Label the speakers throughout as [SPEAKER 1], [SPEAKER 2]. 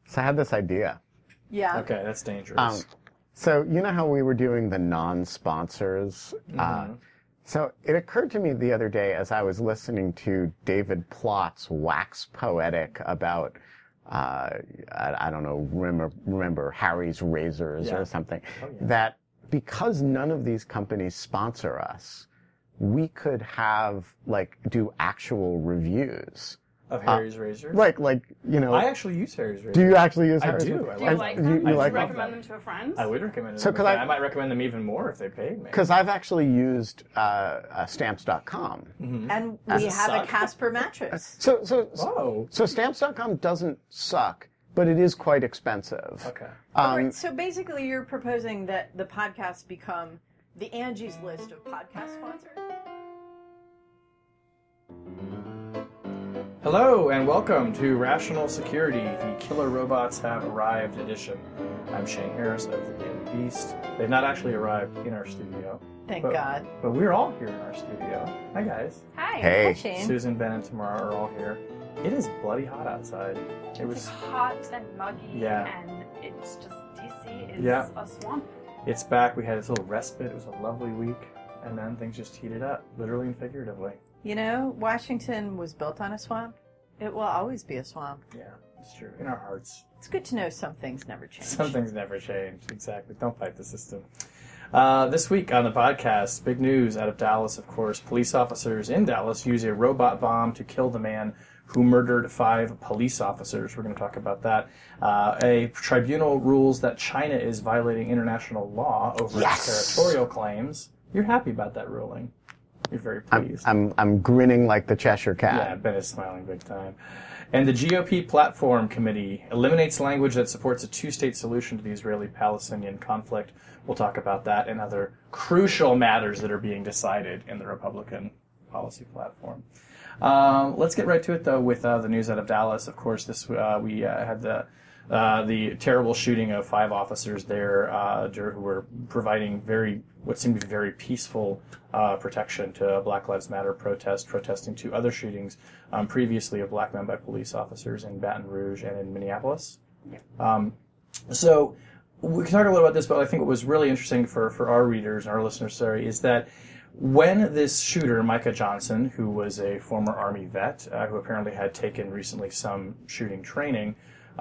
[SPEAKER 1] So I had this idea.
[SPEAKER 2] Yeah.
[SPEAKER 3] Okay, that's dangerous.
[SPEAKER 1] So you know how we were doing the non-sponsors? So it occurred to me the other day as I was listening to David Plott's wax poetic about, I don't know, remember Harry's Razors or something, that because none of these companies sponsor us, we could do actual reviews.
[SPEAKER 3] Of Harry's Razors?
[SPEAKER 1] Like,
[SPEAKER 3] I actually use Harry's Razors.
[SPEAKER 1] Do you actually use
[SPEAKER 3] I
[SPEAKER 1] Harry's
[SPEAKER 3] do.
[SPEAKER 1] Razors?
[SPEAKER 2] Do you like them?
[SPEAKER 1] You like
[SPEAKER 2] Would you
[SPEAKER 1] them?
[SPEAKER 2] recommend them to a friend?
[SPEAKER 3] I would recommend them. I might recommend them even more if they paid me.
[SPEAKER 1] Because I've actually used Stamps.com.
[SPEAKER 2] And we have a Casper mattress.
[SPEAKER 1] So Stamps.com doesn't suck, but it is quite expensive.
[SPEAKER 3] Okay.
[SPEAKER 2] So basically you're proposing that the podcast become the Angie's List of podcast sponsors?
[SPEAKER 3] Hello and welcome to Rational Security, the Killer Robots Have Arrived edition. I'm Shane Harris of the Daily Beast. They've not actually arrived in our studio.
[SPEAKER 2] Thank God.
[SPEAKER 3] But we're all here in our studio. Hi guys.
[SPEAKER 2] Hi.
[SPEAKER 1] Hey.
[SPEAKER 2] Hi, Shane.
[SPEAKER 3] Susan, Ben, and Tamara are all here. It is bloody hot outside.
[SPEAKER 4] It's hot and muggy, and it's just, DC is a swamp.
[SPEAKER 3] It's back. We had this little respite. It was a lovely week. And then things just heated up, literally and figuratively.
[SPEAKER 2] You know, Washington was built on a swamp. It will always be a swamp.
[SPEAKER 3] Yeah, it's true. In our hearts.
[SPEAKER 2] It's good to know some things never change.
[SPEAKER 3] Some things never change. Exactly. Don't fight the system. This week on the podcast, big news out of Dallas, of course. Police officers in Dallas use a robot bomb to kill the man who murdered 5 police officers. We're going to talk about that. A tribunal rules that China is violating international law over its territorial claims. You're happy about that ruling. You're very pleased.
[SPEAKER 1] I'm grinning like the Cheshire Cat.
[SPEAKER 3] Yeah, Ben is smiling big time. And the GOP Platform Committee eliminates language that supports a two-state solution to the Israeli-Palestinian conflict. We'll talk about that and other crucial matters that are being decided in the Republican policy platform. Let's get right to it, though, with the news out of Dallas. Of course, we had the terrible shooting of 5 officers there who were providing what seemed to be very peaceful protection to Black Lives Matter protesting to other shootings previously of black men by police officers in Baton Rouge and in Minneapolis. So we can talk a little about this, but I think what was really interesting for our readers and our listeners, is that when this shooter, Micah Johnson, who was a former Army vet, who apparently had taken recently some shooting training,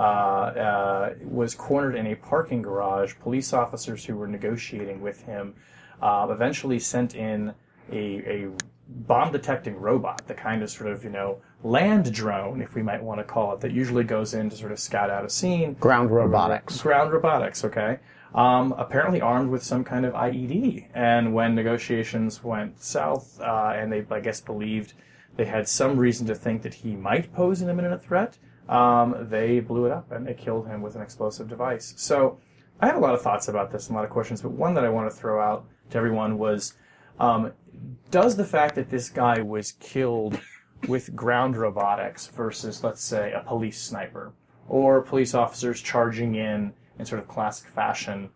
[SPEAKER 3] was cornered in a parking garage, police officers who were negotiating with him eventually sent in a bomb-detecting robot, the kind of land drone, if we might want to call it, that usually goes in to sort of scout out a scene.
[SPEAKER 1] Ground robotics.
[SPEAKER 3] Ground robotics, okay. Apparently armed with some kind of IED. And when negotiations went south, and they, I guess, believed they had some reason to think that he might pose an imminent threat, they blew it up and they killed him with an explosive device. So I have a lot of thoughts about this and a lot of questions, but one that I want to throw out to everyone was, does the fact that this guy was killed with ground robotics versus, let's say, a police sniper or police officers charging in sort of classic fashion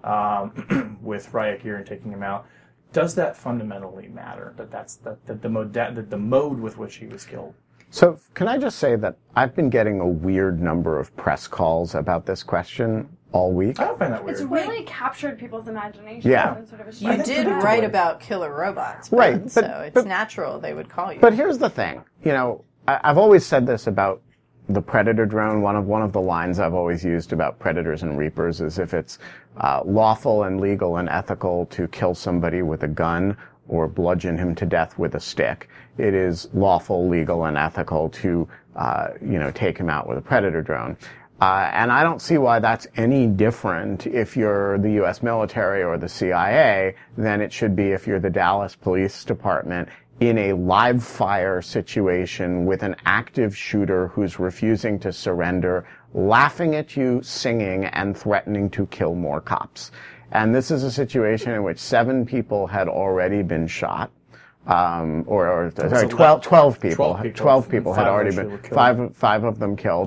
[SPEAKER 3] with riot gear and taking him out, does that fundamentally matter? That the mode with which he was killed?
[SPEAKER 1] So can I just say that I've been getting a weird number of press calls about this question all week.
[SPEAKER 3] I don't find that weird.
[SPEAKER 4] It's really captured people's imagination.
[SPEAKER 1] Yeah.
[SPEAKER 4] In sort of a
[SPEAKER 2] You did write about killer robots, Ben,
[SPEAKER 1] right?
[SPEAKER 2] so it's natural they would call you.
[SPEAKER 1] But here's the thing, I've always said this about the Predator drone. One of the lines I've always used about Predators and Reapers is if it's lawful and legal and ethical to kill somebody with a gun or bludgeon him to death with a stick, it is lawful, legal, and ethical to, take him out with a Predator drone. And I don't see why that's any different if you're the U.S. military or the CIA than it should be if you're the Dallas Police Department in a live fire situation with an active shooter who's refusing to surrender, laughing at you, singing, and threatening to kill more cops. And this is a situation in which 7 people had already been shot. 12 people. 12 people had already been, 5 of them killed,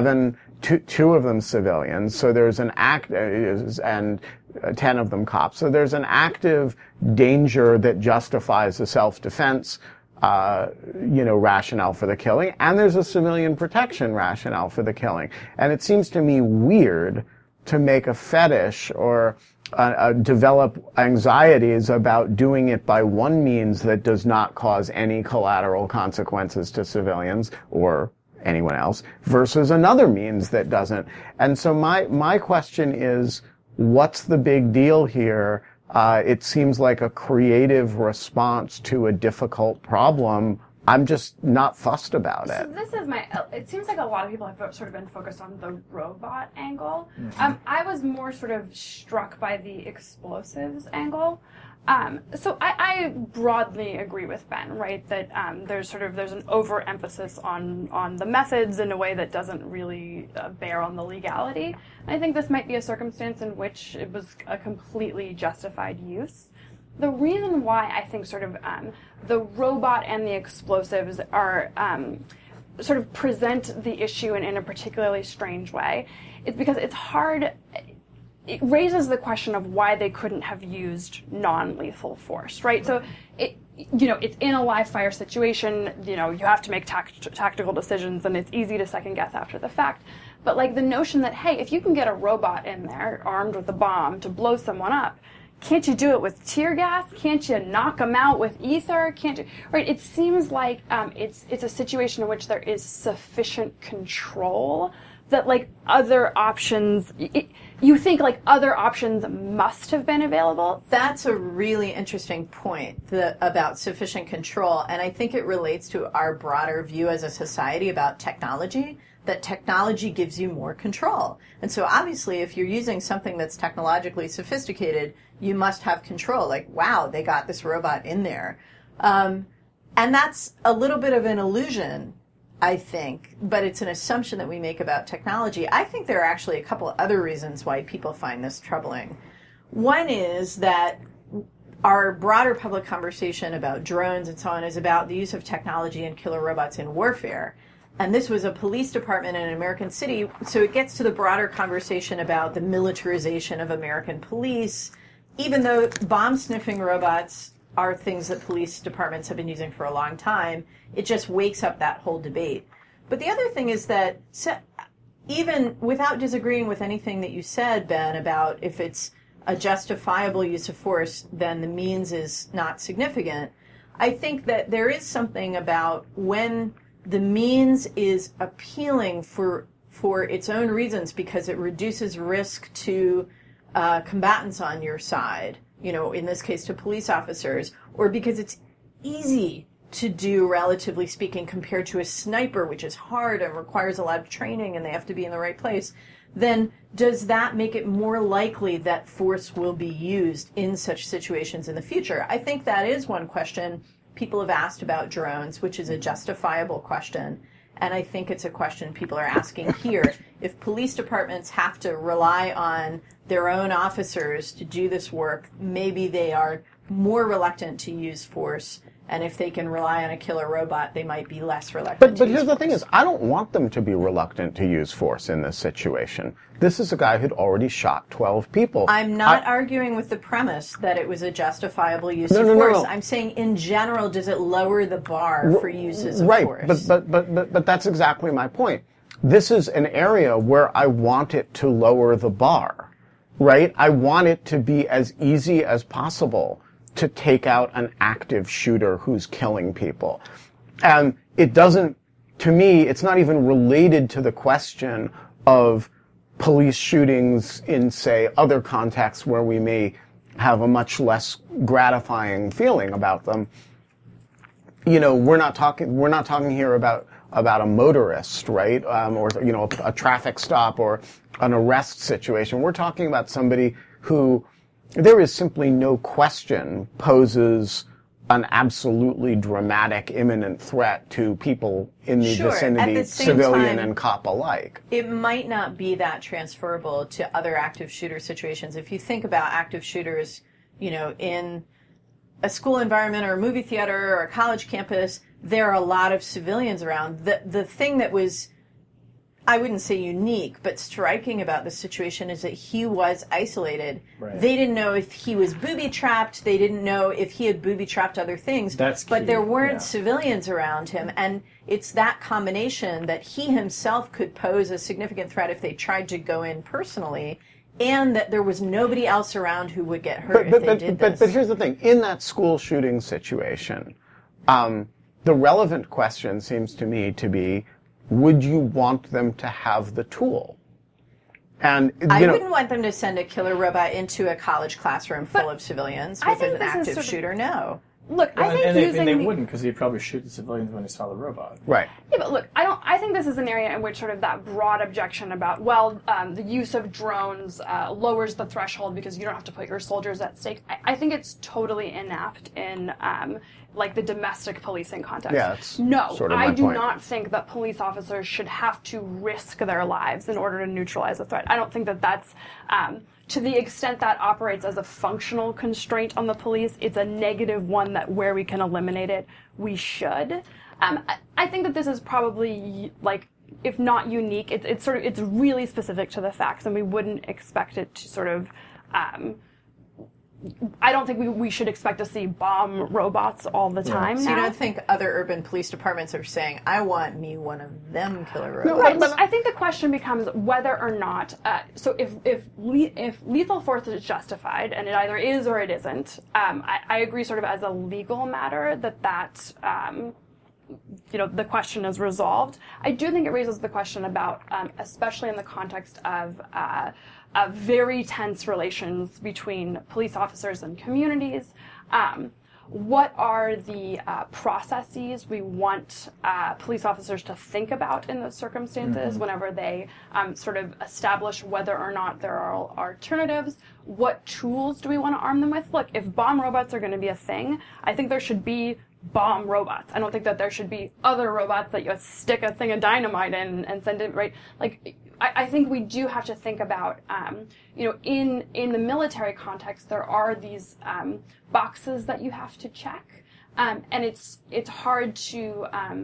[SPEAKER 1] 2 of them civilians. So there's an and 10 of them cops. So there's an active danger that justifies the self-defense rationale for the killing, and there's a civilian protection rationale for the killing. And it seems to me weird to make a fetish or develop anxieties about doing it by one means that does not cause any collateral consequences to civilians or anyone else versus another means that doesn't. And so my question is, what's the big deal here? It seems like a creative response to a difficult problem. I'm just not fussed about it.
[SPEAKER 4] So this is it seems like a lot of people have sort of been focused on the robot angle. I was more sort of struck by the explosives angle. So I broadly agree with Ben, right, that there's an overemphasis on the methods in a way that doesn't really bear on the legality. And I think this might be a circumstance in which it was a completely justified use. The reason why I think the robot and the explosives are sort of present the issue in a particularly strange way is because it's hard. It raises the question of why they couldn't have used non-lethal force, right? So it's in a live fire situation. You have to make tactical decisions, and it's easy to second guess after the fact. But like the notion that, hey, if you can get a robot in there armed with a bomb to blow someone up, can't you do it with tear gas? Can't you knock them out with ether? Can't you? Right? It seems like it's a situation in which there is sufficient control that like other options. You think like other options must have been available.
[SPEAKER 2] That's a really interesting point about sufficient control, and I think it relates to our broader view as a society about technology. That technology gives you more control. And so obviously if you're using something that's technologically sophisticated, you must have control. Like, wow, they got this robot in there. And that's a little bit of an illusion, I think, but it's an assumption that we make about technology. I think there are actually a couple of other reasons why people find this troubling. One is that our broader public conversation about drones and so on is about the use of technology and killer robots in warfare. And this was a police department in an American city, so it gets to the broader conversation about the militarization of American police, even though bomb-sniffing robots are things that police departments have been using for a long time. It just wakes up that whole debate. But the other thing is that even without disagreeing with anything that you said, Ben, about if it's a justifiable use of force, then the means is not significant, I think that there is something about when the means is appealing for its own reasons because it reduces risk to combatants on your side, in this case to police officers, or because it's easy to do, relatively speaking, compared to a sniper, which is hard and requires a lot of training and they have to be in the right place, then does that make it more likely that force will be used in such situations in the future? I think that is one question people have asked about drones, which is a justifiable question, and I think it's a question people are asking here. If police departments have to rely on their own officers to do this work, maybe they are more reluctant to use force, and if they can rely on a killer robot, they might be less reluctant.
[SPEAKER 1] But here's the thing is, I don't want them to be reluctant to use force in this situation. This is a guy who'd already shot 12 people.
[SPEAKER 2] I'm not arguing with the premise that it was a justifiable use of force. No. I'm saying, in general, does it lower the bar for uses of force?
[SPEAKER 1] Right, but that's exactly my point. This is an area where I want it to lower the bar, right? I want it to be as easy as possible to take out an active shooter who's killing people. And it doesn't, to me, it's not even related to the question of police shootings in, say, other contexts where we may have a much less gratifying feeling about them. We're not talking here about a motorist, right? Or, a traffic stop or an arrest situation. We're talking about somebody who there is simply no question poses an absolutely dramatic, imminent threat to people in the vicinity, civilian and cop alike.
[SPEAKER 2] It might not be that transferable to other active shooter situations. If you think about active shooters, in a school environment or a movie theater or a college campus, there are a lot of civilians around. The thing that was I wouldn't say unique, but striking about this situation is that he was isolated.
[SPEAKER 3] Right.
[SPEAKER 2] They didn't know if he was booby-trapped. They didn't know if he had booby-trapped other things.
[SPEAKER 3] That's key.
[SPEAKER 2] But there weren't
[SPEAKER 3] Yeah.
[SPEAKER 2] civilians around him. And it's that combination that he himself could pose a significant threat if they tried to go in personally, and that there was nobody else around who would get hurt if they did this.
[SPEAKER 1] But here's the thing. In that school shooting situation, the relevant question seems to me to be, would you want them to have the tool? And
[SPEAKER 2] I wouldn't want them to send a killer robot into a college classroom full of civilians with an active shooter. No.
[SPEAKER 4] Look, I think
[SPEAKER 3] and they wouldn't, because he'd probably shoot the civilians when he saw the robot.
[SPEAKER 1] Right.
[SPEAKER 4] Yeah, but look, I think this is an area in which sort of that broad objection about, the use of drones lowers the threshold because you don't have to put your soldiers at stake. I think it's totally inapt in like the domestic policing context.
[SPEAKER 1] Yeah, that's
[SPEAKER 4] no,
[SPEAKER 1] sort of my
[SPEAKER 4] I do
[SPEAKER 1] point.
[SPEAKER 4] not think that police officers should have to risk their lives in order to neutralize a threat. I don't think that that's to the extent that operates as a functional constraint on the police, it's a negative one that where we can eliminate it, we should. I think that this is probably, like, if not unique, it's really specific to the facts, and we wouldn't expect it to sort of. I don't think we should expect to see bomb robots all the time.
[SPEAKER 2] So
[SPEAKER 4] now.
[SPEAKER 2] you don't think other urban police departments are saying, I want me one of them killer robots?
[SPEAKER 4] Right, but I think the question becomes whether or not. So if lethal force is justified, and it either is or it isn't, I agree, sort of as a legal matter, that the question is resolved. I do think it raises the question about, especially in the context of very tense relations between police officers and communities. What are the processes we want police officers to think about in those circumstances whenever they sort of establish whether or not there are alternatives? What tools do we want to arm them with? Look, if bomb robots are going to be a thing, I think there should be bomb robots. I don't think that there should be other robots that you stick a thing of dynamite in and send it, right? Like, I think we do have to think about, in the military context, there are these boxes that you have to check, and it's hard to.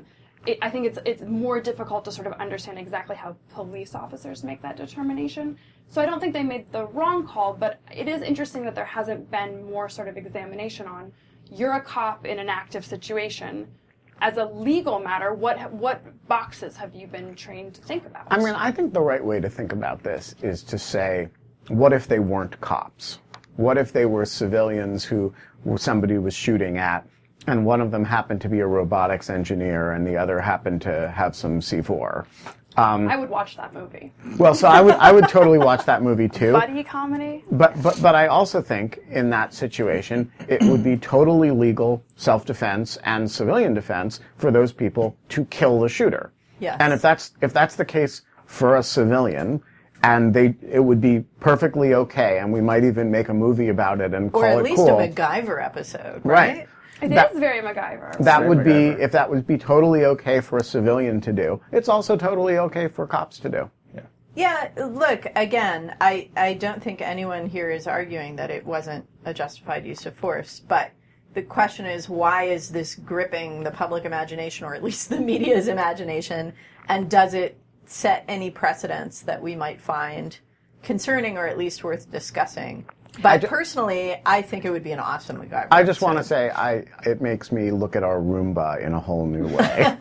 [SPEAKER 4] I think it's more difficult to sort of understand exactly how police officers make that determination. So I don't think they made the wrong call, but it is interesting that there hasn't been more sort of examination on. You're a cop in an active situation. As a legal matter, what boxes have you been trained to think about?
[SPEAKER 1] I mean, I think the right way to think about this is to say, what if they weren't cops? What if they were civilians who somebody was shooting at, and one of them happened to be a robotics engineer and the other happened to have some C4?
[SPEAKER 4] I would watch that movie.
[SPEAKER 1] Well, so I would totally watch that movie too.
[SPEAKER 4] Buddy comedy?
[SPEAKER 1] But I also think in that situation it would be totally legal self-defense and civilian defense for those people to kill the shooter.
[SPEAKER 2] Yes.
[SPEAKER 1] And if that's the case for a civilian, and it would be perfectly okay, and we might even make a movie about it and call it cool.
[SPEAKER 2] Or at least a MacGyver episode, right?
[SPEAKER 4] It is very MacGyver.
[SPEAKER 1] That would be, if that would be totally okay for a civilian to do, it's also totally okay for cops to do.
[SPEAKER 2] Yeah, look, again, I don't think anyone here is arguing that it wasn't a justified use of force, but the question is, why is this gripping the public imagination, or at least the media's imagination, and does it set any precedents that we might find concerning or at least worth discussing? But personally, I think it would be an awesome MacGyver.
[SPEAKER 1] I just want to say, it makes me look at our Roomba in a whole new way.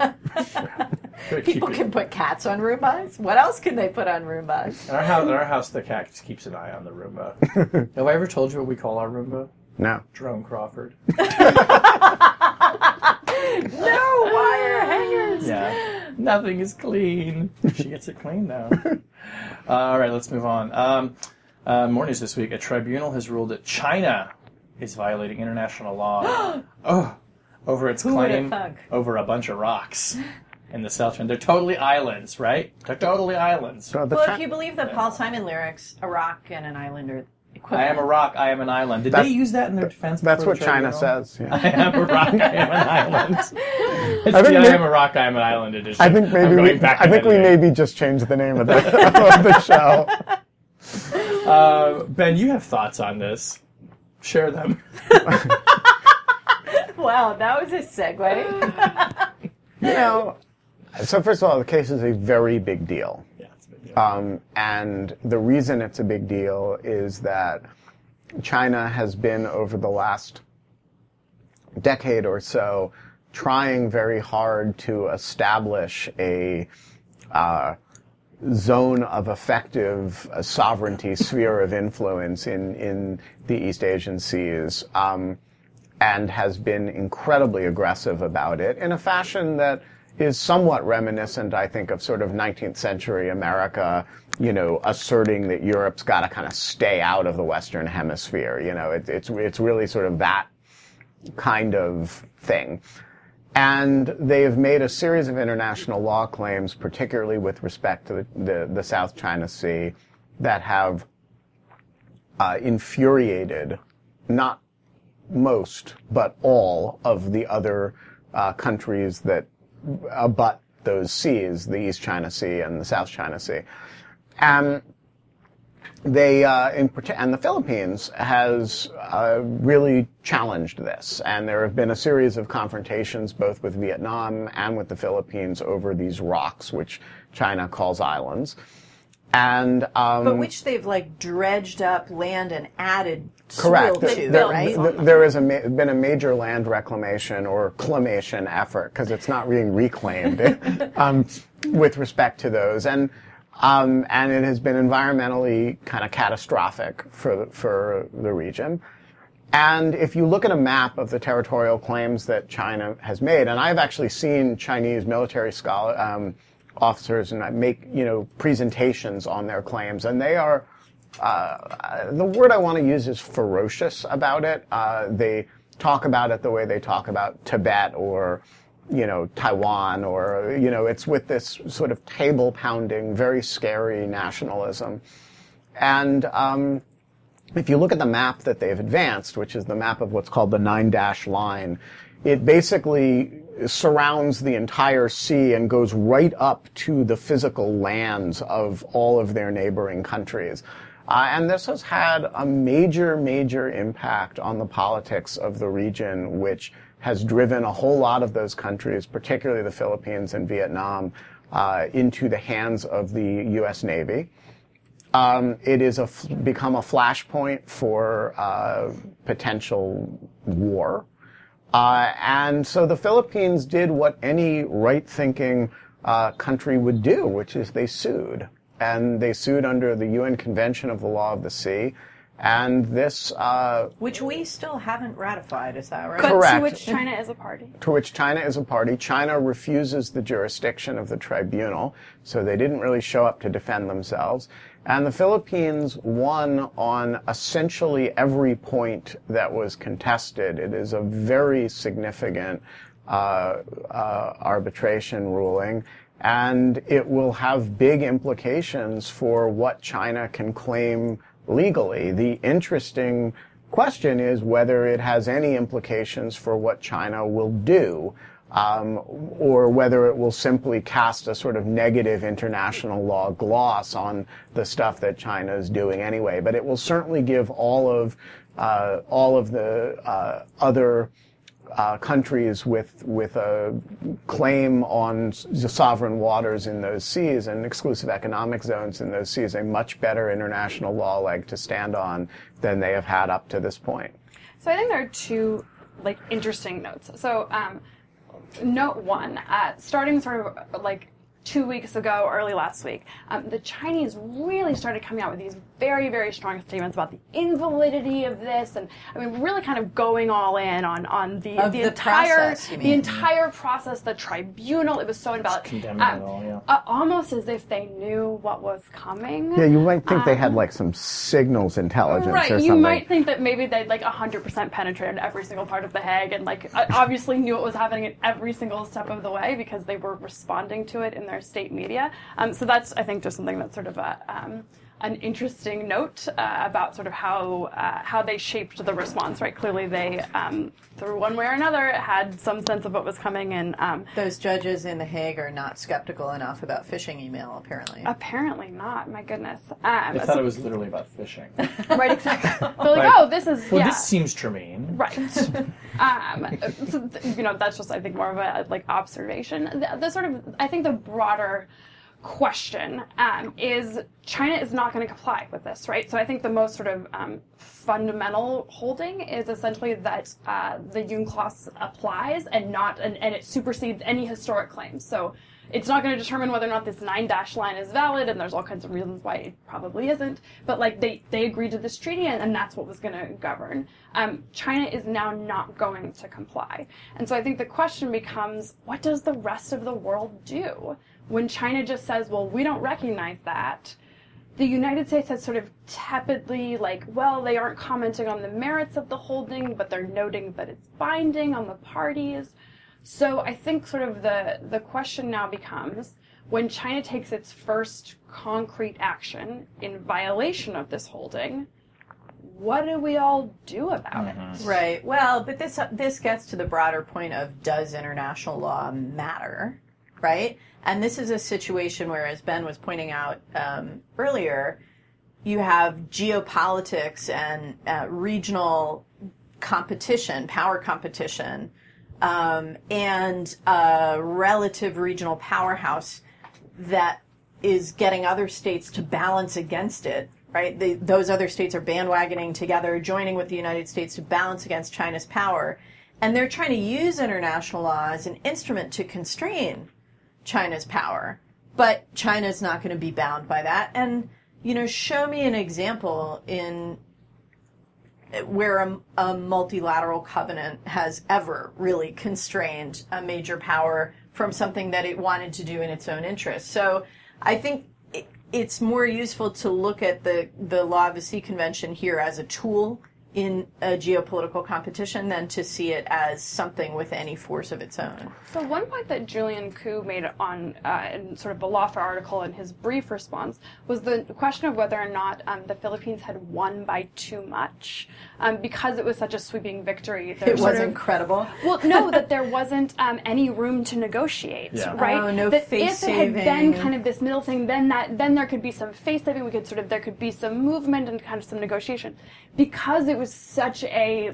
[SPEAKER 2] People can put cats on Roombas? What else can they put on Roombas?
[SPEAKER 3] In our house, the cat keeps an eye on the Roomba. Have I ever told you what we call our Roomba?
[SPEAKER 1] No.
[SPEAKER 3] Drone Crawford.
[SPEAKER 2] No wire hangers!
[SPEAKER 3] Yeah. Nothing is clean. She gets it clean now. All right, let's move on. More news this week. A tribunal has ruled that China is violating international law over its claim over a bunch of rocks in the South China. They're totally islands, right? They're totally islands.
[SPEAKER 1] So
[SPEAKER 2] Well, if you believe the Paul Simon lyrics, a rock and an island are equivalent.
[SPEAKER 3] I am a rock, I am an island. Did they use that in their defense?
[SPEAKER 1] That's
[SPEAKER 3] before
[SPEAKER 1] what
[SPEAKER 3] the
[SPEAKER 1] China
[SPEAKER 3] tribunal?
[SPEAKER 1] says. Yeah.
[SPEAKER 3] I am a rock, I am an island. It's
[SPEAKER 1] I think
[SPEAKER 3] I am a rock, I am an island edition.
[SPEAKER 1] I think maybe we maybe just changed the name of the show.
[SPEAKER 3] Ben, you have thoughts on this. Share them.
[SPEAKER 2] Wow, that was a segue.
[SPEAKER 1] So first of all, the case is a very big deal. And the reason it's a big deal is that China has been, over the last decade or so, trying very hard to establish a zone of effective sovereignty, sphere of influence in the East Asian seas, and has been incredibly aggressive about it in a fashion that is somewhat reminiscent, I think, of sort of 19th century America, asserting that Europe's got to kind of stay out of the Western Hemisphere. It's really sort of that kind of thing. And they have made a series of international law claims, particularly with respect to the South China Sea, that have infuriated not most, but all of the other countries that abut those seas, the East China Sea and the South China Sea. And they, and the Philippines has really challenged this, and there have been a series of confrontations both with Vietnam and with the Philippines over these rocks, which China calls islands, and
[SPEAKER 2] but which they've dredged up land and added
[SPEAKER 1] correct.
[SPEAKER 2] soil to, right?
[SPEAKER 1] There has been a major land reclamation or clamation effort, because it's not being reclaimed, with respect to those, and it has been environmentally kind of catastrophic for the region. And if you look at a map of the territorial claims that China has made, and I've actually seen Chinese military officers and make presentations on their claims, and they are the word I want to use is ferocious about it. They talk about it the way they talk about Tibet or Taiwan, or it's with this sort of table pounding, very scary nationalism. And if you look at the map that they've advanced, which is the map of what's called the 9-dash line, it basically surrounds the entire sea and goes right up to the physical lands of all of their neighboring countries. And this has had a major, major impact on the politics of the region, which has driven a whole lot of those countries, particularly the Philippines and Vietnam, into the hands of the U.S. Navy. It is become a flashpoint for potential war. And so the Philippines did what any right-thinking country would do, which is they sued. And they sued under the UN Convention of the Law of the Sea. And this...
[SPEAKER 2] which we still haven't ratified, is that right?
[SPEAKER 4] But
[SPEAKER 1] correct.
[SPEAKER 4] To which China is a party.
[SPEAKER 1] To which China is a party. China refuses the jurisdiction of the tribunal, so they didn't really show up to defend themselves. And the Philippines won on essentially every point that was contested. It is a very significant arbitration ruling, and it will have big implications for what China can claim legally. The interesting question is whether it has any implications for what China will do, or whether it will simply cast a sort of negative international law gloss on the stuff that China is doing anyway. But it will certainly give all of the other countries with a claim on sovereign waters in those seas and exclusive economic zones in those seas a much better international law leg to stand on than they have had up to this point.
[SPEAKER 4] So I think there are two interesting notes. So note one, starting sort of 2 weeks ago, early last week, the Chinese really started coming out with these very, very strong statements about the invalidity of this, and really kind of going all in on the entire process, the tribunal. It was so invalid.
[SPEAKER 3] Condemning it all, yeah.
[SPEAKER 4] Almost as if they knew what was coming.
[SPEAKER 1] Yeah, you might think they had some signals intelligence or something.
[SPEAKER 4] You might think that maybe they'd 100% penetrated every single part of The Hague and obviously knew what was happening at every single step of the way because they were responding to it in their state media. So that's, I think, just something that's sort of an interesting note about sort of how they shaped the response. Right, clearly they, through one way or another, had some sense of what was coming. And
[SPEAKER 2] those judges in The Hague are not skeptical enough about phishing email, apparently.
[SPEAKER 4] Apparently not. My goodness.
[SPEAKER 3] They thought it was literally about phishing.
[SPEAKER 4] Right, exactly. They're this is
[SPEAKER 3] this seems germane.
[SPEAKER 4] Right. So, that's just, I think, more of a observation. The sort of, I think, the broader question is China is not going to comply with this, right? So I think the most sort of fundamental holding is essentially that the UNCLOS applies and it supersedes any historic claims. So it's not going to determine whether or not this 9-dash line is valid, and there's all kinds of reasons why it probably isn't. But like they agreed to this treaty, and that's what was going to govern. China is now not going to comply, and so I think the question becomes: what does the rest of the world do when China just says, "Well, we don't recognize that"? The United States has sort of tepidly, like, well, they aren't commenting on the merits of the holding, but they're noting that it's binding on the parties. So I think sort of the question now becomes, when China takes its first concrete action in violation of this holding, what do we all do about it?
[SPEAKER 2] Right. Well, but this gets to the broader point of, does international law matter, right? And this is a situation where, as Ben was pointing out earlier, you have geopolitics and regional competition, power competition, and a relative regional powerhouse that is getting other states to balance against it, right? Those other states are bandwagoning together, joining with the United States to balance against China's power. And they're trying to use international law as an instrument to constrain China's power. But China's not going to be bound by that. And, show me an example where a multilateral covenant has ever really constrained a major power from something that it wanted to do in its own interest. So I think it's more useful to look at the Law of the Sea Convention here as a tool in a geopolitical competition than to see it as something with any force of its own.
[SPEAKER 4] So one point that Julian Koo made on in sort of a Lawfare article in his brief response was the question of whether or not the Philippines had won by too much because it was such a sweeping victory.
[SPEAKER 2] It was incredible.
[SPEAKER 4] Well, no, that there wasn't any room to negotiate, right?
[SPEAKER 2] Oh, no
[SPEAKER 4] that
[SPEAKER 2] face saving.
[SPEAKER 4] If it had been kind of this middle thing, then there could be some face saving. There could be some movement and kind of some negotiation. Because it was such a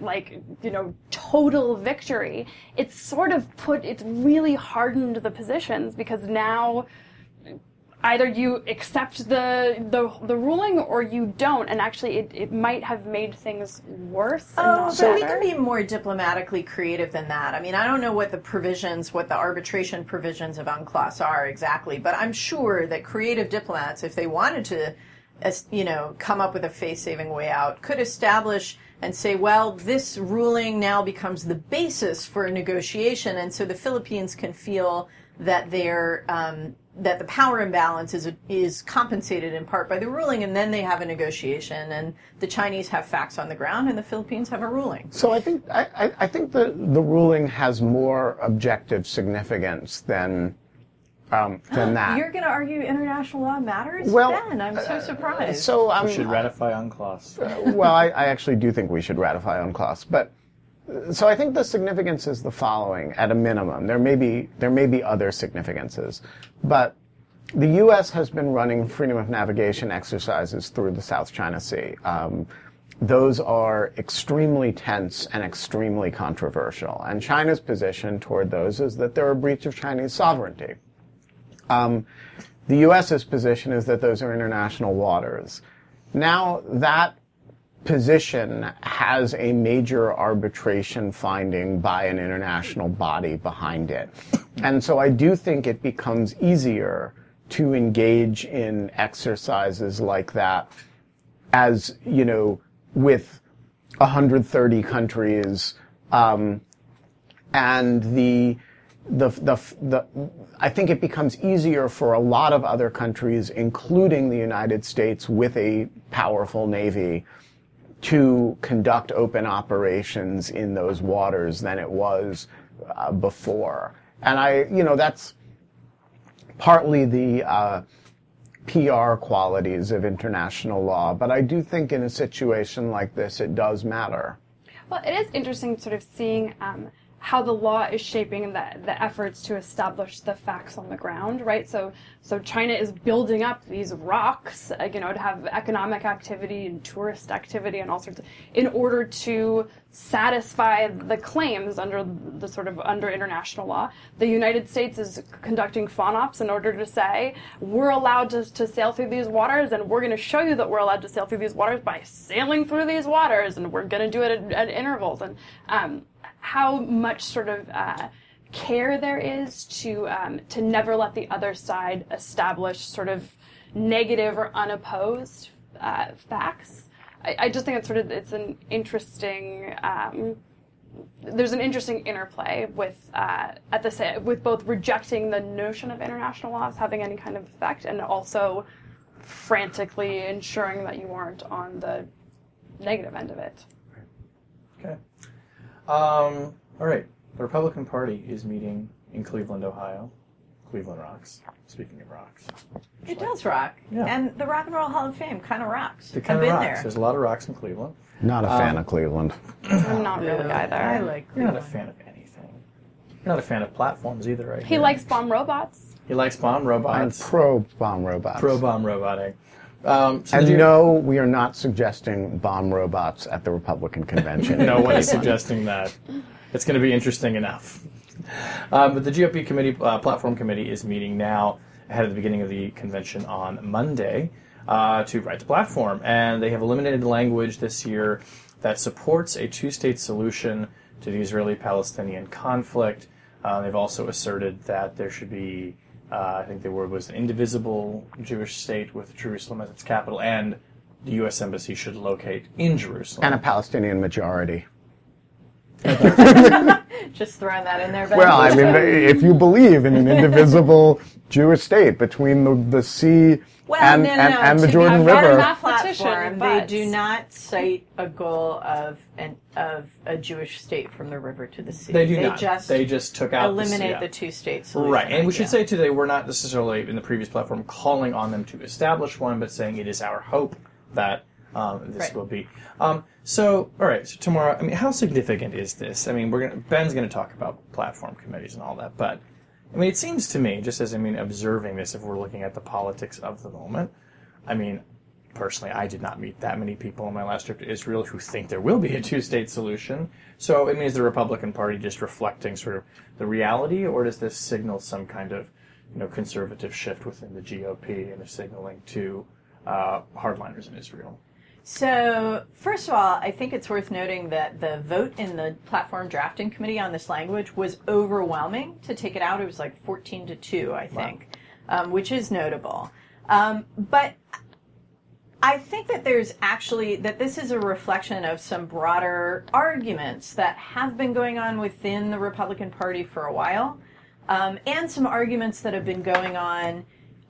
[SPEAKER 4] total victory, it's really hardened the positions, because now either you accept the ruling or you don't, and actually it might have made things worse.
[SPEAKER 2] But we can be more diplomatically creative than that. I mean, I don't know what the arbitration provisions of UNCLOS are exactly, but I'm sure that creative diplomats, if they wanted to come up with a face-saving way out, could establish and say, well, this ruling now becomes the basis for a negotiation, and so the Philippines can feel that that the power imbalance is compensated in part by the ruling, and then they have a negotiation, and the Chinese have facts on the ground, and the Philippines have a ruling.
[SPEAKER 1] So I think the ruling has more objective significance than that.
[SPEAKER 2] You're going to argue international law matters?
[SPEAKER 1] Well,
[SPEAKER 2] Ben, I'm so surprised.
[SPEAKER 1] So
[SPEAKER 3] we should ratify UNCLOS.
[SPEAKER 1] Well, I actually do think we should ratify UNCLOS, but so I think the significance is the following: at a minimum, there may be other significances, but the U.S. has been running freedom of navigation exercises through the South China Sea. Those are extremely tense and extremely controversial, and China's position toward those is that they're a breach of Chinese sovereignty. The U.S.'s position is that those are international waters. Now, that position has a major arbitration finding by an international body behind it. And so I do think it becomes easier to engage in exercises like that as, with 130 countries, and I think it becomes easier for a lot of other countries, including the United States with a powerful navy, to conduct open operations in those waters than it was before. And that's partly the PR qualities of international law, but I do think in a situation like this, it does matter.
[SPEAKER 4] Well, it is interesting sort of seeing how the law is shaping the efforts to establish the facts on the ground, right? So China is building up these rocks, to have economic activity and tourist activity and all sorts in order to satisfy the claims under international law. The United States is conducting FONOPs in order to say we're allowed to sail through these waters, and we're going to show you that we're allowed to sail through these waters by sailing through these waters, and we're going to do it at intervals. And how much sort of care there is to never let the other side establish sort of negative or unopposed facts. I just think it's an interesting. There's an interesting interplay with with both rejecting the notion of international laws having any kind of effect, and also frantically ensuring that you aren't on the negative end of it.
[SPEAKER 3] Okay. All right. The Republican Party is meeting in Cleveland, Ohio. Cleveland rocks. Speaking of rocks.
[SPEAKER 2] It does rock.
[SPEAKER 3] Yeah.
[SPEAKER 2] And the Rock and Roll Hall of Fame kind of rocks.
[SPEAKER 3] It kind
[SPEAKER 2] I've
[SPEAKER 3] of
[SPEAKER 2] been
[SPEAKER 3] rocks.
[SPEAKER 2] there.
[SPEAKER 3] There's a lot of rocks in Cleveland.
[SPEAKER 1] Not a fan of Cleveland.
[SPEAKER 4] I'm not really either.
[SPEAKER 2] I like
[SPEAKER 3] You're not a
[SPEAKER 2] Cleveland.
[SPEAKER 3] fan of anything. You're not a fan of platforms either, right?
[SPEAKER 4] He likes bomb robots.
[SPEAKER 3] He likes bomb
[SPEAKER 1] I'm
[SPEAKER 3] robots.
[SPEAKER 1] pro-bomb robots.
[SPEAKER 3] Pro-bomb roboting.
[SPEAKER 1] And no, we are not suggesting bomb robots at the Republican convention.
[SPEAKER 3] No one is suggesting that. It's going to be interesting enough. But the GOP committee, platform committee is meeting now ahead of the beginning of the convention on Monday to write the platform. And they have eliminated language this year that supports a two-state solution to the Israeli-Palestinian conflict. They've also asserted that there should be, I think the word was an indivisible Jewish state with Jerusalem as its capital, and the U.S. Embassy should locate in Jerusalem.
[SPEAKER 1] And a Palestinian majority.
[SPEAKER 2] Just throwing that in there. Ben.
[SPEAKER 1] Well, I mean, if you believe in an indivisible Jewish state between the sea and the
[SPEAKER 2] To
[SPEAKER 1] Jordan
[SPEAKER 2] be fair to
[SPEAKER 1] River.
[SPEAKER 2] that platform, they
[SPEAKER 4] but-
[SPEAKER 2] do not cite a goal of a Jewish state from the river to the sea.
[SPEAKER 3] They do not.
[SPEAKER 2] Just
[SPEAKER 3] They just took out
[SPEAKER 2] eliminate
[SPEAKER 3] the
[SPEAKER 2] the two-state solution.
[SPEAKER 3] Right, and we should
[SPEAKER 2] idea.
[SPEAKER 3] say too, they were not necessarily in the previous platform calling on them to establish one, but saying it is our hope that this
[SPEAKER 2] Right.
[SPEAKER 3] will be. So, all right. So tomorrow, I mean, how significant is this? I mean, Ben's going to talk about platform committees and all that, but I mean, it seems to me, just as observing this, if we're looking at the politics of the moment, I mean, personally, I did not meet that many people on my last trip to Israel who think there will be a two-state solution. So, I mean, is the Republican Party just reflecting sort of the reality, or does this signal some kind of, conservative shift within the GOP and is signaling to hardliners in Israel?
[SPEAKER 2] So, first of all, I think it's worth noting that the vote in the platform drafting committee on this language was overwhelming to take it out. It was like 14-2, I think, which is notable. But I think that this is a reflection of some broader arguments that have been going on within the Republican Party for a while, and some arguments that have been going on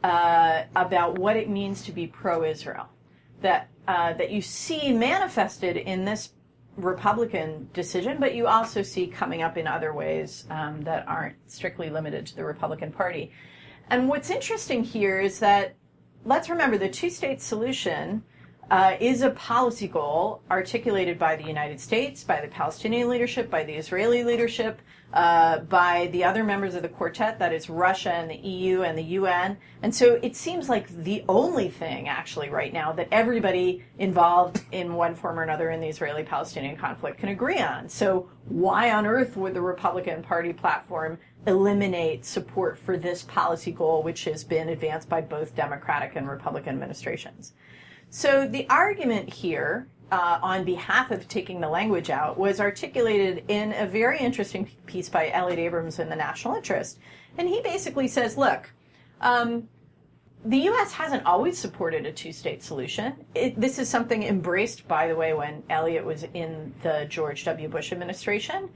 [SPEAKER 2] about what it means to be pro-Israel. That you see manifested in this Republican decision, but you also see coming up in other ways that aren't strictly limited to the Republican Party. And what's interesting here is that, let's remember, the two-state solution is a policy goal articulated by the United States, by the Palestinian leadership, by the Israeli leadership, by the other members of the quartet, that is Russia and the EU and the UN. And so it seems like the only thing, actually, right now that everybody involved in one form or another in the Israeli-Palestinian conflict can agree on. So why on earth would the Republican Party platform eliminate support for this policy goal, which has been advanced by both Democratic and Republican administrations? So the argument here, on behalf of taking the language out, was articulated in a very interesting piece by Elliot Abrams in the National Interest. And he basically says, look, the U.S. hasn't always supported a two-state solution. This is something embraced, by the way, when Elliot was in the George W. Bush administration,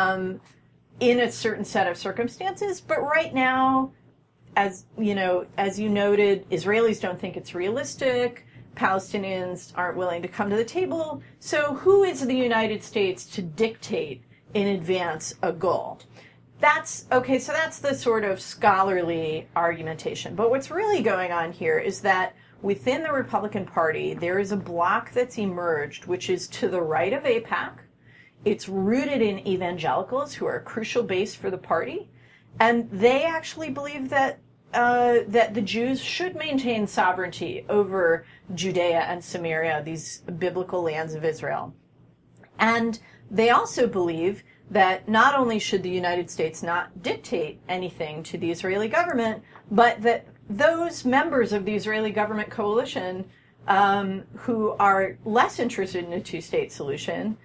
[SPEAKER 2] in a certain set of circumstances. But right now, as you noted, Israelis don't think it's realistic. Palestinians aren't willing to come to the table. So who is the United States to dictate in advance a goal? So that's the sort of scholarly argumentation. But what's really going on here is that within the Republican Party, there is a bloc that's emerged, which is to the right of AIPAC, It's rooted in evangelicals who are a crucial base for the party, and they actually believe that that the Jews should maintain sovereignty over Judea and Samaria, these biblical lands of Israel. And they also believe that not only should the United States not dictate anything to the Israeli government, but that those members of the Israeli government coalition who are less interested in a two-state solution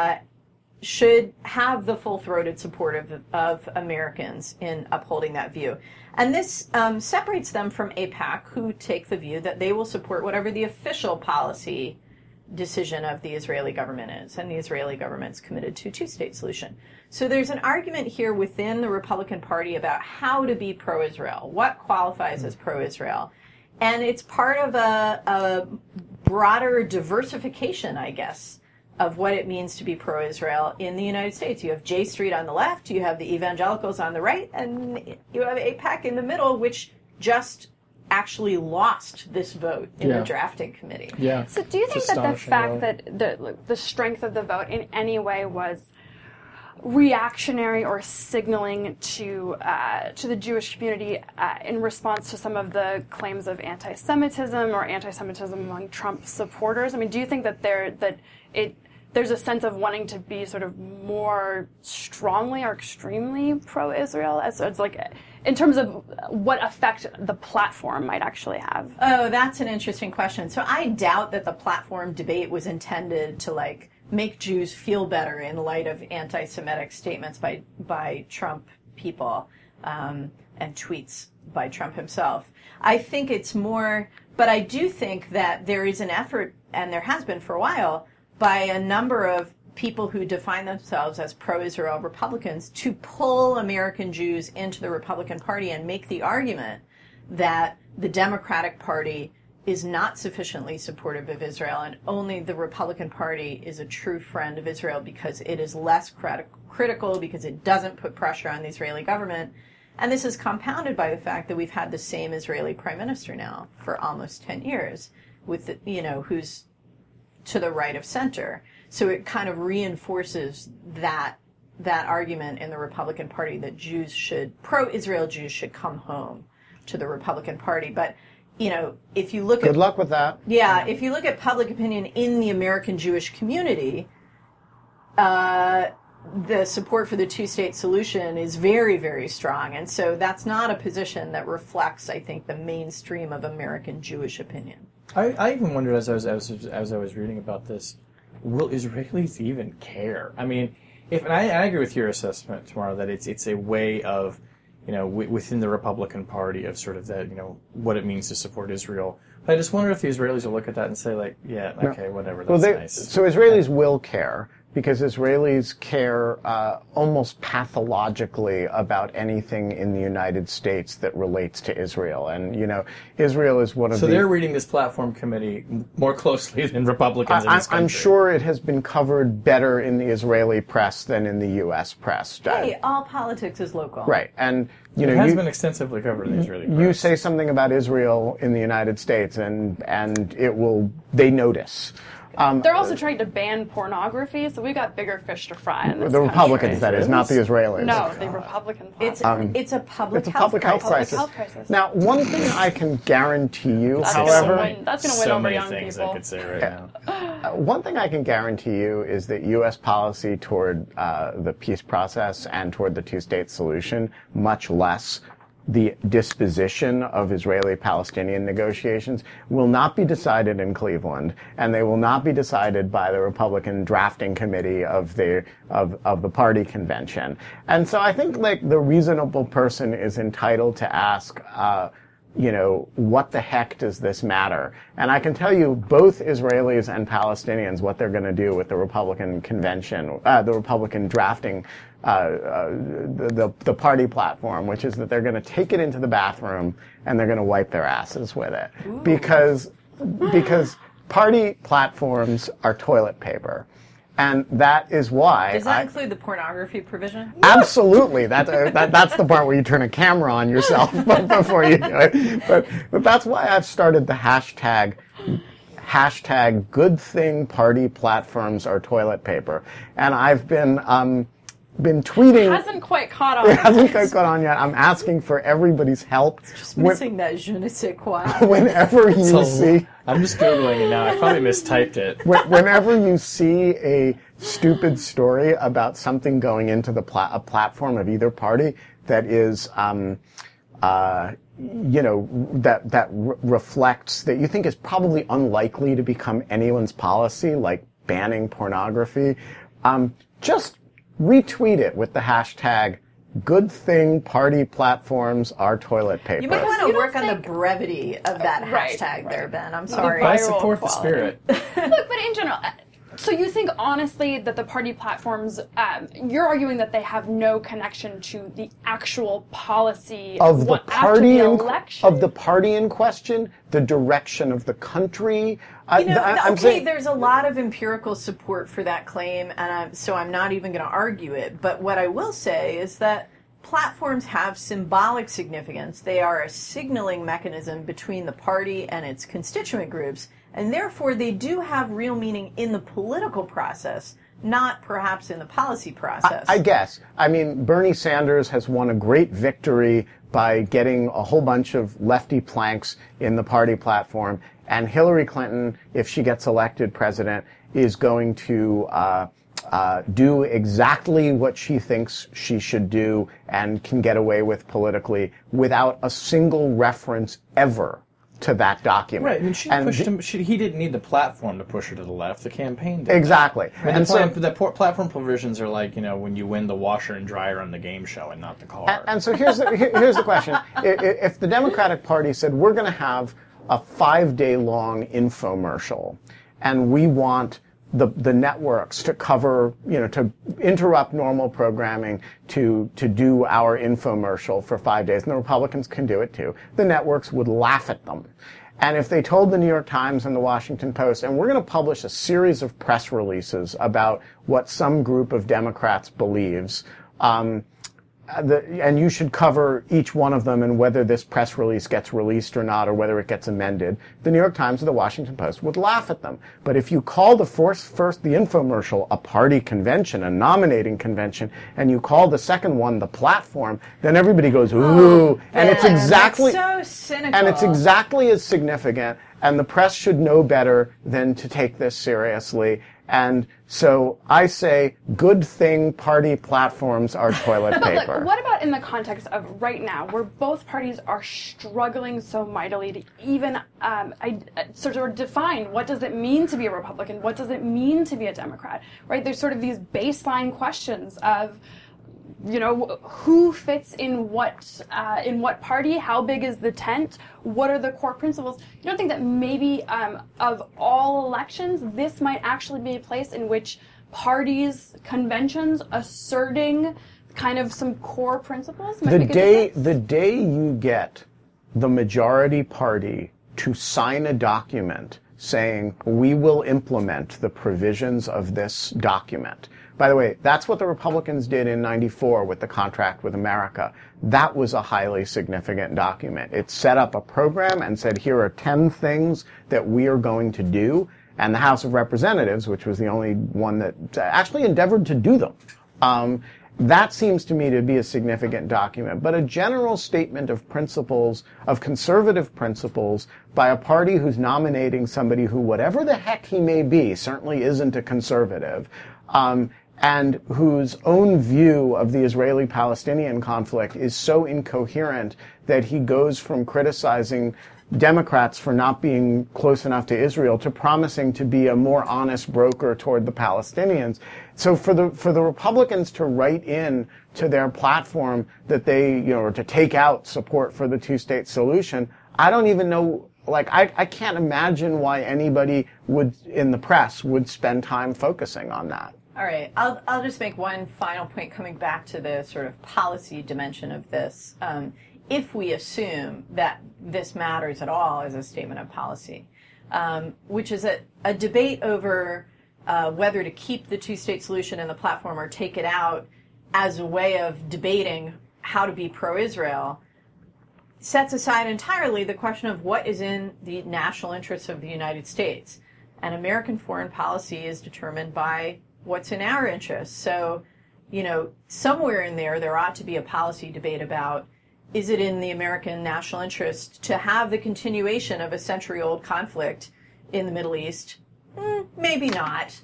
[SPEAKER 2] should have the full-throated support of Americans in upholding that view. And this separates them from AIPAC, who take the view that they will support whatever the official policy decision of the Israeli government is, and the Israeli government's committed to a two-state solution. So there's an argument here within the Republican Party about how to be pro-Israel, what qualifies as pro-Israel. And it's part of a broader diversification, I guess, of what it means to be pro-Israel in the United States. You have J Street on the left, you have the evangelicals on the right, and you have AIPAC in the middle, which just actually lost this vote in the drafting committee.
[SPEAKER 3] Yeah.
[SPEAKER 4] So do you think that the fact that the strength of the vote in any way was reactionary or signaling to the Jewish community in response to some of the claims of anti-Semitism or anti-Semitism among Trump supporters? I mean, do you think that there's a sense of wanting to be sort of more strongly or extremely pro-Israel as like in terms of what effect the platform might actually have?
[SPEAKER 2] Oh, that's an interesting question. So I doubt that the platform debate was intended to like make Jews feel better in light of anti-Semitic statements by Trump people and tweets by Trump himself. I think it's more, but I do think that there is an effort, and there has been for a while, by a number of people who define themselves as pro-Israel Republicans to pull American Jews into the Republican Party and make the argument that the Democratic Party is not sufficiently supportive of Israel, and only the Republican Party is a true friend of Israel because it is less critical, because it doesn't put pressure on the Israeli government. And this is compounded by the fact that we've had the same Israeli prime minister now for almost 10 years, with who's to the right of center. So it kind of reinforces that argument in the Republican Party that pro-Israel Jews should come home to the Republican Party. But if you look
[SPEAKER 1] Good luck with that.
[SPEAKER 2] Yeah, if you look at public opinion in the American Jewish community, the support for the two-state solution is very, very strong. And so that's not a position that reflects, I think, the mainstream of American Jewish opinion.
[SPEAKER 3] I even wondered as I was reading about this, will Israelis even care? I mean, and I agree with your assessment, Tamara, that it's a way of, within the Republican Party of sort of that, what it means to support Israel. But I just wonder if the Israelis will look at that and say, like, yeah, okay, whatever, that's nice.
[SPEAKER 1] So Israelis will care, because Israelis care almost pathologically about anything in the United States that relates to Israel. And, Israel is one of
[SPEAKER 3] So they're reading this platform committee more closely than Republicans in this country.
[SPEAKER 1] I'm sure it has been covered better in the Israeli press than in the U.S. press.
[SPEAKER 2] Hey, all politics is local.
[SPEAKER 1] Right. And,
[SPEAKER 3] it has been extensively covered in the Israeli press.
[SPEAKER 1] You say something about Israel in the United States, and they notice.
[SPEAKER 4] They're also trying to ban pornography, so we've got bigger fish to fry in this
[SPEAKER 1] The Republicans,
[SPEAKER 4] country.
[SPEAKER 1] that is, not the Israelis.
[SPEAKER 4] No, the Republicans.
[SPEAKER 2] It's a public health
[SPEAKER 1] crisis. Now, one thing I can guarantee you,
[SPEAKER 4] that's
[SPEAKER 1] however...
[SPEAKER 4] That's going to win over young people.
[SPEAKER 3] So many things I could say right now.
[SPEAKER 1] One thing I can guarantee you is that U.S. policy toward the peace process and toward the two-state solution, much less the disposition of Israeli-Palestinian negotiations, will not be decided in Cleveland, and they will not be decided by the Republican drafting committee of the party convention. And so I think the reasonable person is entitled to ask, what the heck does this matter? And I can tell you, both Israelis and Palestinians, what they're going to do with the Republican convention, the Republican drafting, the party platform, which is that they're going to take it into the bathroom and they're going to wipe their asses with it. Ooh. Because party platforms are toilet paper. And that is why...
[SPEAKER 2] Does that include the pornography provision?
[SPEAKER 1] Absolutely. That's the part where you turn a camera on yourself before you do it. But that's why I've started the hashtag hashtag good thing party platforms are toilet paper. And I've been tweeting.
[SPEAKER 4] It hasn't quite caught on.
[SPEAKER 1] It hasn't quite caught on yet. I'm asking for everybody's help.
[SPEAKER 2] Just missing that je ne sais quoi.
[SPEAKER 1] Whenever you see...
[SPEAKER 3] I'm just Googling it now. I probably mistyped it.
[SPEAKER 1] Whenever you see a stupid story about something going into a platform of either party that is, that reflects, that you think is probably unlikely to become anyone's policy, like banning pornography, just retweet it with the hashtag good thing party platforms are toilet paper.
[SPEAKER 2] You might want to work on the brevity of that hashtag there, Ben. I'm sorry.
[SPEAKER 3] I support the spirit.
[SPEAKER 4] Look, but in general, so you think honestly that the party platforms, you're arguing that they have no connection to the actual policy
[SPEAKER 1] of the party
[SPEAKER 4] election?
[SPEAKER 1] Of the party in question, the direction of the country.
[SPEAKER 2] There's a lot of empirical support for that claim, and so I'm not even going to argue it. But what I will say is that platforms have symbolic significance. They are a signaling mechanism between the party and its constituent groups, and therefore they do have real meaning in the political process, not perhaps in the policy process.
[SPEAKER 1] I guess. I mean, Bernie Sanders has won a great victory by getting a whole bunch of lefty planks in the party platform, and Hillary Clinton, if she gets elected president, is going to do exactly what she thinks she should do and can get away with politically without a single reference ever to that document.
[SPEAKER 3] Right, I mean, she pushed him. He didn't need the platform to push her to the left. The campaign did.
[SPEAKER 1] Exactly.
[SPEAKER 3] And the platform provisions are like, when you win the washer and dryer on the game show and not the car.
[SPEAKER 1] And so here's the question. If the Democratic Party said, we're going to have a 5-day-long infomercial, and we want the networks to cover, to interrupt normal programming to do our infomercial for 5 days, and the Republicans can do it too, the networks would laugh at them. And if they told the New York Times and the Washington Post, and we're going to publish a series of press releases about what some group of Democrats believes, and you should cover each one of them and whether this press release gets released or not, or whether it gets amended, the New York Times or the Washington Post would laugh at them. But if you call the first the infomercial a party convention, a nominating convention, and you call the second one the platform, then everybody goes, ooh, and it's exactly
[SPEAKER 2] that's so cynical.
[SPEAKER 1] And it's exactly as significant, and the press should know better than to take this seriously. And so I say, good thing party platforms are toilet paper.
[SPEAKER 4] Look, what about in the context of right now, where both parties are struggling so mightily to even sort of define what does it mean to be a Republican, what does it mean to be a Democrat, right? There's sort of these baseline questions of, who fits in what party? How big is the tent? What are the core principles? You don't think that maybe of all elections, this might actually be a place in which parties, conventions, asserting kind of some core principles might make a difference?
[SPEAKER 1] The day you get the majority party to sign a document saying, we will implement the provisions of this document. By the way, that's what the Republicans did in '94 with the Contract with America. That was a highly significant document. It set up a program and said, here are 10 things that we are going to do. And the House of Representatives, which was the only one that actually endeavored to do them, that seems to me to be a significant document. But a general statement of principles, of conservative principles, by a party who's nominating somebody who, whatever the heck he may be, certainly isn't a conservative, and whose own view of the Israeli-Palestinian conflict is so incoherent that he goes from criticizing Democrats for not being close enough to Israel to promising to be a more honest broker toward the Palestinians. So for the Republicans to write in to their platform that they, or to take out support for the two-state solution, I don't even know, I can't imagine why anybody in the press would spend time focusing on that.
[SPEAKER 2] All right, I'll just make one final point coming back to the sort of policy dimension of this. If we assume that this matters at all as a statement of policy, which is a debate over whether to keep the two-state solution in the platform or take it out as a way of debating how to be pro-Israel, sets aside entirely the question of what is in the national interests of the United States. And American foreign policy is determined by what's in our interests. So, somewhere in there ought to be a policy debate about, is it in the American national interest to have the continuation of a century-old conflict in the Middle East? Maybe not.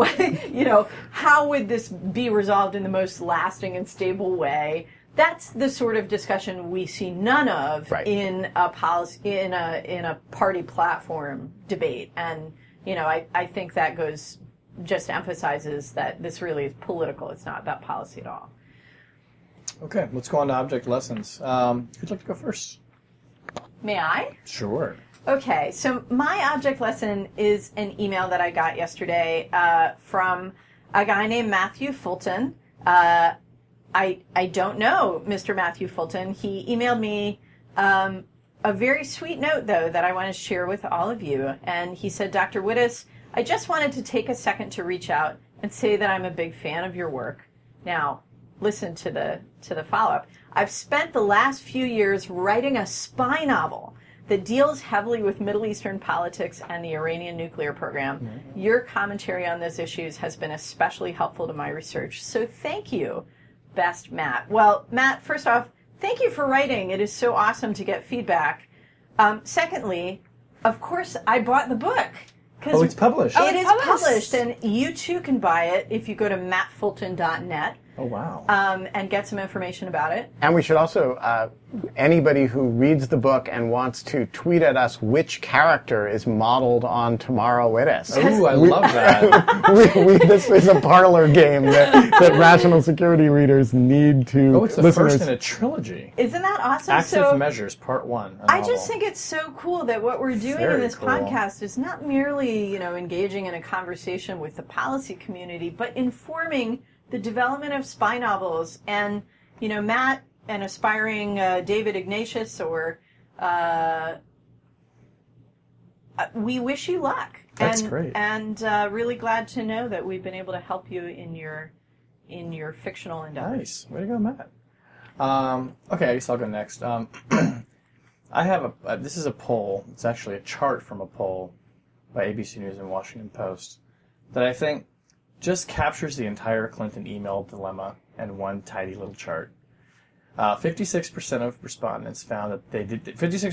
[SPEAKER 2] How would this be resolved in the most lasting and stable way? That's the sort of discussion we see none of in a policy, in a party platform debate. And, I think that just emphasizes that this really is political. It's not about policy at all.
[SPEAKER 3] Okay, let's go on to object lessons. Who'd like to go first?
[SPEAKER 2] May I?
[SPEAKER 3] Sure.
[SPEAKER 2] Okay, so my object lesson is an email that I got yesterday from a guy named Matthew Fulton. I don't know Mr. Matthew Fulton. He emailed me a very sweet note, though, that I want to share with all of you. And he said, Dr. Wittes, I just wanted to take a second to reach out and say that I'm a big fan of your work. Now, listen to the follow-up. I've spent the last few years writing a spy novel that deals heavily with Middle Eastern politics and the Iranian nuclear program. Mm-hmm. Your commentary on those issues has been especially helpful to my research. So thank you, best Matt. Well, Matt, first off, thank you for writing. It is so awesome to get feedback. Secondly, of course, I bought the book.
[SPEAKER 3] Oh, it's published.
[SPEAKER 2] It is published, and you too can buy it if you go to mattfulton.net.
[SPEAKER 3] Oh, wow.
[SPEAKER 2] And get some information about it.
[SPEAKER 1] And we should also, anybody who reads the book and wants to tweet at us which character is modeled on Tamara Wittes.
[SPEAKER 3] Ooh, I love that.
[SPEAKER 1] This is a parlor game that rational security readers need to.
[SPEAKER 3] Oh, it's the first in a trilogy.
[SPEAKER 2] Isn't that awesome?
[SPEAKER 3] Active Measures, Part 1.
[SPEAKER 2] I just think it's so cool that what we're doing in this
[SPEAKER 3] cool.
[SPEAKER 2] podcast is not merely, engaging in a conversation with the policy community, but informing the development of spy novels. And, Matt, an aspiring David Ignatius, or we wish you luck.
[SPEAKER 3] That's great.
[SPEAKER 2] And really glad to know that we've been able to help you in your fictional endeavors.
[SPEAKER 3] Nice. Way to go, Matt. Okay, I guess I'll go next. I have this is a poll. It's actually a chart from a poll by ABC News and Washington Post that I think just captures the entire Clinton email dilemma in one tidy little chart. 56% of respondents found that they did.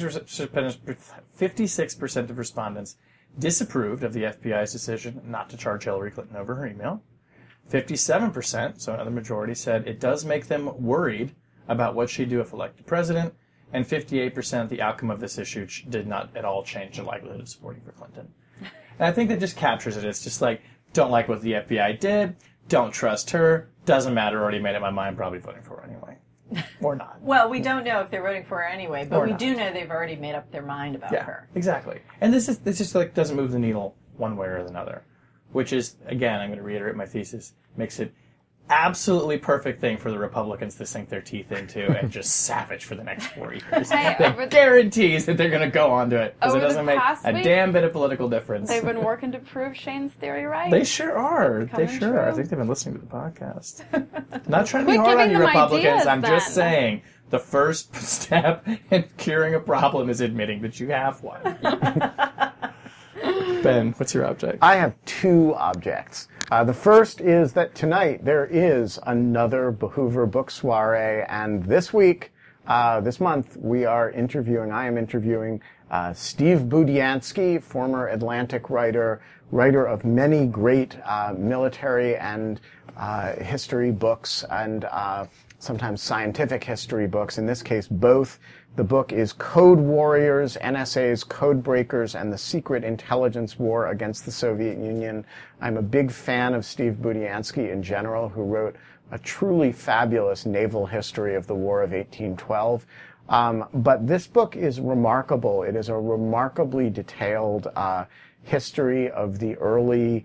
[SPEAKER 3] 56% of respondents disapproved of the FBI's decision not to charge Hillary Clinton over her email. 57%, so another majority, said it does make them worried about what she'd do if elected president. And 58% the outcome of this issue did not at all change the likelihood of supporting for Clinton. And I think that just captures it. It's just like, don't like what the FBI did, don't trust her, doesn't matter, already made up my mind, probably voting for her anyway. Or not.
[SPEAKER 2] Well, we don't know if they're voting for her anyway, but we do know they've already made up their mind about her.
[SPEAKER 3] Exactly. And this just like doesn't move the needle one way or another. Which is, again, I'm going to reiterate my thesis, makes it absolutely perfect thing for the Republicans to sink their teeth into and just savage for the next 4 years. That guarantees that they're going to go on to it, because it doesn't make a damn bit of political difference.
[SPEAKER 4] They've been working to prove Shane's theory right.
[SPEAKER 3] They sure are. They sure are. I think they've been listening to the podcast. Not trying to be hard on you Republicans. I'm just saying the first step in curing a problem is admitting that you have one. Ben, what's your object?
[SPEAKER 1] I have two objects. The first is that tonight there is another Behoover book soiree, and this week, this month, I am interviewing Steve Budiansky, former Atlantic writer of many great military and history books and sometimes scientific history books. In this case, both. The book is Code Warriors, NSA's Code Breakers, and the Secret Intelligence War Against the Soviet Union. I'm a big fan of Steve Budiansky in general, who wrote a truly fabulous naval history of the War of 1812. But this book is remarkable. It is a remarkably detailed history of the early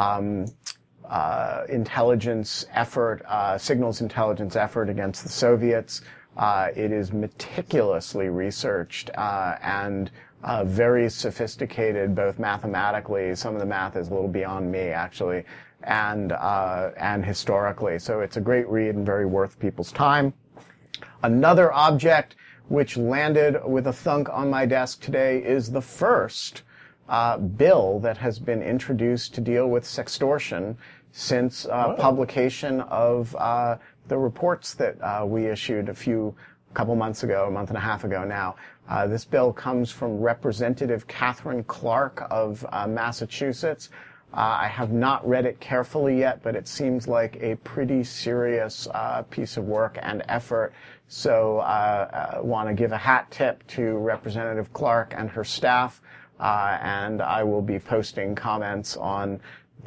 [SPEAKER 1] intelligence effort, signals intelligence effort against the Soviets. It is meticulously researched and very sophisticated, both mathematically. Some of the math is a little beyond me, actually, and historically. So it's a great read and very worth people's time. Another object which landed with a thunk on my desk today, is the first bill that has been introduced to deal with sextortion since publication of the reports that we issued a couple months ago, a month and a half ago now. This bill comes from Representative Catherine Clark of Massachusetts. I have not read it carefully yet, but it seems like a pretty serious piece of work and effort. So I want to give a hat tip to Representative Clark and her staff, and I will be posting comments on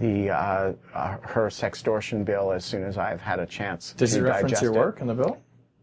[SPEAKER 1] her sextortion bill as soon as I've had a chance
[SPEAKER 3] Does
[SPEAKER 1] to
[SPEAKER 3] it reference
[SPEAKER 1] digest
[SPEAKER 3] your
[SPEAKER 1] it.
[SPEAKER 3] work in the bill?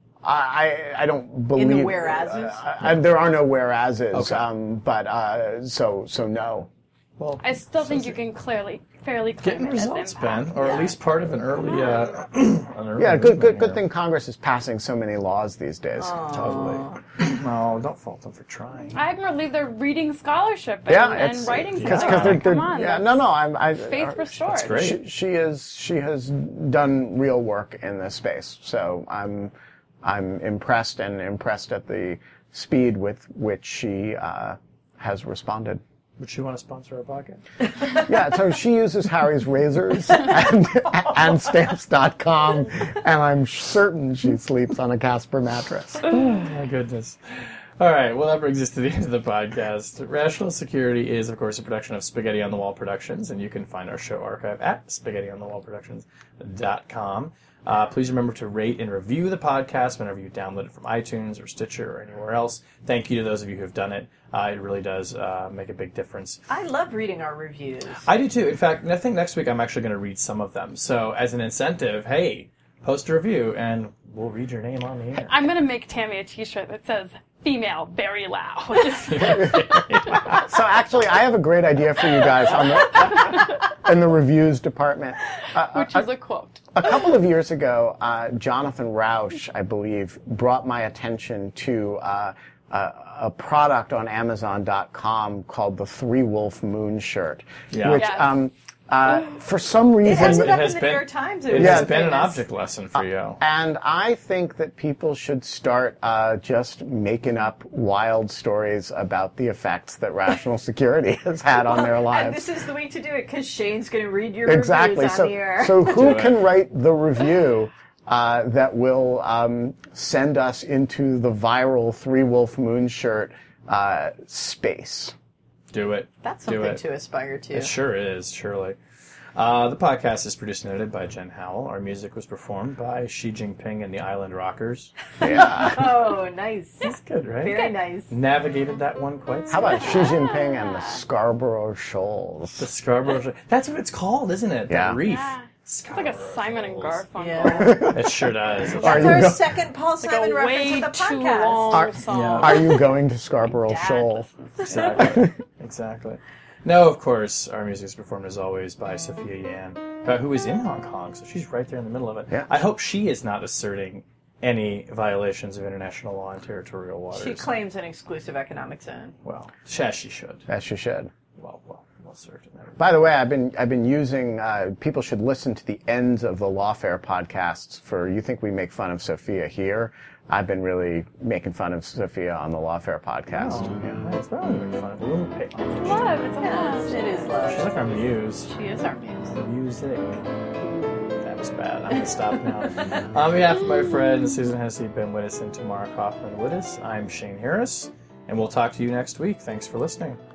[SPEAKER 1] I don't believe...
[SPEAKER 2] In the whereases?
[SPEAKER 1] There are no whereases,
[SPEAKER 3] Okay.
[SPEAKER 1] but so no.
[SPEAKER 3] Well,
[SPEAKER 4] I still think you can fairly claim
[SPEAKER 3] getting
[SPEAKER 4] it as
[SPEAKER 3] results,
[SPEAKER 4] impact.
[SPEAKER 3] Ben, or at least part of an early.
[SPEAKER 1] Yeah, good thing Congress is passing so many laws these days.
[SPEAKER 3] Totally. No, don't fault them for trying.
[SPEAKER 4] I admire they're reading scholarship and writing
[SPEAKER 1] because
[SPEAKER 4] something. Come on, faith restored.
[SPEAKER 3] That's great.
[SPEAKER 1] She has done real work in this space, so I'm impressed at the speed with which she has responded.
[SPEAKER 3] Would you want to sponsor our podcast?
[SPEAKER 1] Yeah, so she uses Harry's Razors and Stamps.com, and I'm certain she sleeps on a Casper mattress.
[SPEAKER 3] Oh, my goodness. All right, well, that brings us to the end of the podcast. Rational Security is, of course, a production of Spaghetti on the Wall Productions, and you can find our show archive at spaghettionthewallproductions.com. Please remember to rate and review the podcast whenever you download it from iTunes or Stitcher or anywhere else. Thank you to those of you who have done it. It really does make a big difference.
[SPEAKER 2] I love reading our reviews.
[SPEAKER 3] I do too. In fact, I think next week I'm actually going to read some of them. So as an incentive, hey, post a review and we'll read your name on the air.
[SPEAKER 4] I'm going to make Tammy a t-shirt that says, female, very loud.
[SPEAKER 1] So actually, I have a great idea for you guys in the reviews department.
[SPEAKER 4] Which is a quote.
[SPEAKER 1] A couple of years ago, Jonathan Rausch, I believe, brought my attention to a product on Amazon.com called the Three Wolf Moon shirt,
[SPEAKER 3] Yeah.
[SPEAKER 1] which
[SPEAKER 4] Yes.
[SPEAKER 1] for some reason...
[SPEAKER 2] It ended up
[SPEAKER 3] has
[SPEAKER 2] in the
[SPEAKER 3] been-
[SPEAKER 2] New York Times.
[SPEAKER 3] It
[SPEAKER 2] was
[SPEAKER 3] has been an
[SPEAKER 2] famous.
[SPEAKER 3] object lesson for you.
[SPEAKER 1] And I think that people should start just making up wild stories about the effects that rational security has had on their
[SPEAKER 2] And
[SPEAKER 1] lives.
[SPEAKER 2] this is the week to do it because Shane's going to read your
[SPEAKER 1] Exactly.
[SPEAKER 2] reviews on the air.
[SPEAKER 1] So who
[SPEAKER 3] Do it.
[SPEAKER 1] can write the review that will send us into the viral Three Wolf Moon shirt space?
[SPEAKER 3] Do it.
[SPEAKER 2] That's
[SPEAKER 3] Do
[SPEAKER 2] something
[SPEAKER 3] it.
[SPEAKER 2] to aspire to.
[SPEAKER 3] It sure is, surely. The podcast is produced and edited by Jen Howell. Our music was performed by Xi Jinping and the Island Rockers.
[SPEAKER 1] Yeah.
[SPEAKER 2] Oh, nice.
[SPEAKER 3] That's good, right?
[SPEAKER 2] Very nice.
[SPEAKER 3] Navigated that one quite
[SPEAKER 1] How about Xi Jinping and the Scarborough Shoals?
[SPEAKER 3] the Scarborough? That's what it's called, isn't it?
[SPEAKER 1] Yeah.
[SPEAKER 3] The reef.
[SPEAKER 4] Yeah. It's like a Simon and Garfunkel.
[SPEAKER 2] Yeah.
[SPEAKER 3] It sure does. It
[SPEAKER 1] Are
[SPEAKER 2] That's
[SPEAKER 1] you
[SPEAKER 2] our
[SPEAKER 1] go-
[SPEAKER 2] second Paul
[SPEAKER 4] Like
[SPEAKER 2] Simon
[SPEAKER 4] a
[SPEAKER 2] reference
[SPEAKER 4] way
[SPEAKER 2] with the
[SPEAKER 4] too
[SPEAKER 2] podcast.
[SPEAKER 4] long song.
[SPEAKER 1] Are you going to Scarborough
[SPEAKER 4] Dad
[SPEAKER 1] Shoal?
[SPEAKER 3] Exactly. Exactly. No, of course, our music is performed as always by Sophia Yan, who is in Hong Kong, so she's right there in the middle of it.
[SPEAKER 1] Yeah.
[SPEAKER 3] I hope she is not asserting any violations of international law and territorial waters.
[SPEAKER 2] She claims an exclusive economic zone.
[SPEAKER 3] Well, as she should.
[SPEAKER 1] As you should.
[SPEAKER 3] Well served.
[SPEAKER 1] By the way, I've been using. People should listen to the ends of the Lawfare podcasts. For you think we make fun of Sophia here? I've been really making fun of Sophia on the Lawfare podcast.
[SPEAKER 3] Yeah, it's not really fun. We'll pay homage.
[SPEAKER 4] It's love. It's a
[SPEAKER 2] Yes,
[SPEAKER 4] love.
[SPEAKER 2] it is
[SPEAKER 3] She's
[SPEAKER 2] love.
[SPEAKER 3] like our muse.
[SPEAKER 2] She is our muse.
[SPEAKER 3] Music. That was bad. I'm going to stop now. On behalf of my friend Susan Hesse, Ben Wittes, and Tamara Kaufman-Wittes, I'm Shane Harris, and we'll talk to you next week. Thanks for listening.